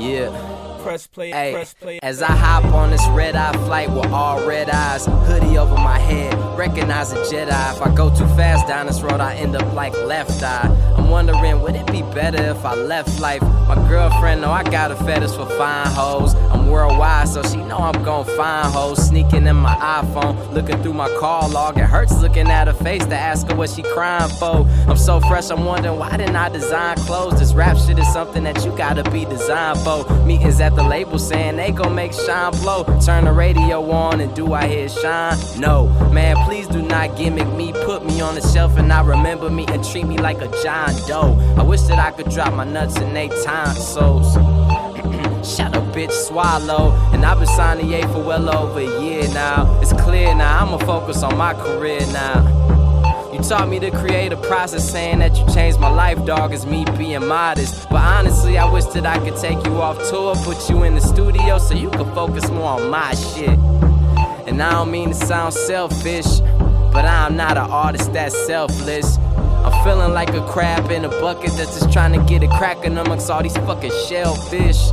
Press play, Ay, press play. as I hop on this red-eye flight with all red eyes, hoodie over my head, recognize a Jedi. If I go too fast down this road, I end up like Left Eye. I'm wondering, would it be better if I left life? My girlfriend know I got a fetish for fine hoes. I'm worldwide, so she know I'm gon' find hoes. Sneaking in my iPhone, looking through my call log. It hurts looking at her face to ask her what she crying for. I'm so fresh, I'm wondering, why didn't I design clothes? This rap shit is something that you gotta be designed for. Meetings at the label saying they gon' make Shine blow. Turn the radio on and do I hear Shine? No, man, please do not gimmick me. Put me on the shelf and not remember me and treat me like a John Doe. I wish that I could drop my nuts in they tonsils. Shut up, bitch, swallow. And I've been signed to Ye for well over a year now. It's clear now, I'ma focus on my career now. You taught me to create a process, saying that you changed my life, dog, is me being modest. But honestly, I wish that I could take you off tour, put you in the studio so you could focus more on my shit. And I don't mean to sound selfish, but I'm not an artist that's selfless. I'm feeling like a crab in a bucket that's just trying to get a crackin' amongst all these fucking shellfish.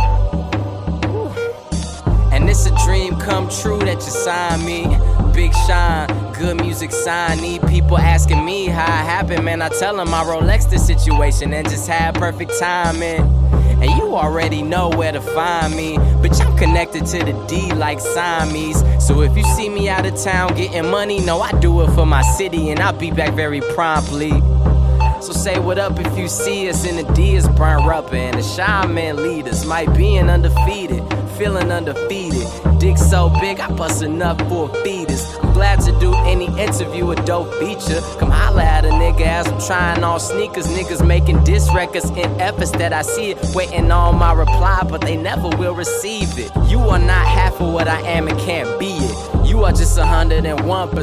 And it's a dream come true that you signed me. Big Shine, good music sign. Need people asking me how it happened, man. I tell them I Rolex the situation and just had perfect timing. And you already know where to find me. Bitch, I'm connected to the D like Siamese. So if you see me out of town getting money, no, I do it for my city and I'll be back very promptly. So say what up if you see us in the D is burn rubber. And the Shine Man leaders might be an undefeated, feeling undefeated. Dick so big, I bust enough for a fetus. I'm glad to do any interview a dope feature. Come holla at a nigga as I'm trying on sneakers. Niggas making diss records in efforts that I see it. Waiting on my reply, but they never will receive it. You are not half of what I am and can't be it. You are just 101%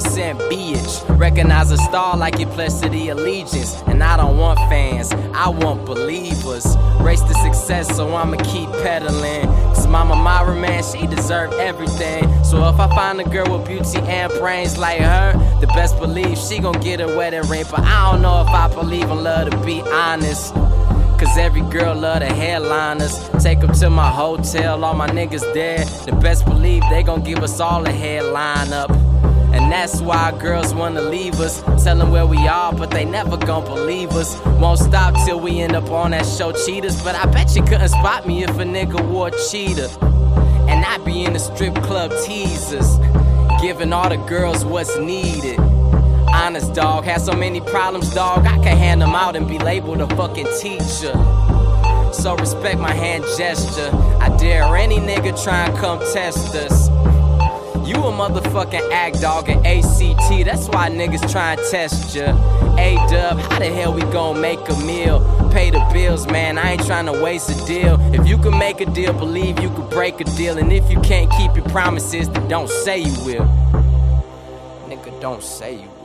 bitch. Recognize a star like you pledged to the allegiance. And I don't want fans, I want believers. Race to success, so I'ma keep pedaling. Cause Mama Myra, man, she deserve everything. So if I find a girl with beauty and brains like her, the best believe she gon' get a wedding ring. But I don't know if I believe in love, to be honest. Cause every girl love the headliners. Take them to my hotel, all my niggas there. The best believe they gon' give us all a headline up. And that's why girls wanna leave us. Tell them where we are, but they never gon' believe us. Won't stop till we end up on that show Cheaters. But I bet you couldn't spot me if a nigga wore cheetah. And I'd be in the strip club teasers, giving all the girls what's needed. Honest, dog, had so many problems, dog, I can't hand them out and be labeled a fucking teacher. So respect my hand gesture. I dare any nigga try and come test us. You a motherfucking act dog in ACT, that's why niggas try and test ya. A-Dub, how the hell we gon' make a meal? Pay the bills, man, I ain't tryna waste a deal. If you can make a deal, believe you can break a deal. And if you can't keep your promises, then don't say you will. Nigga, don't say you will.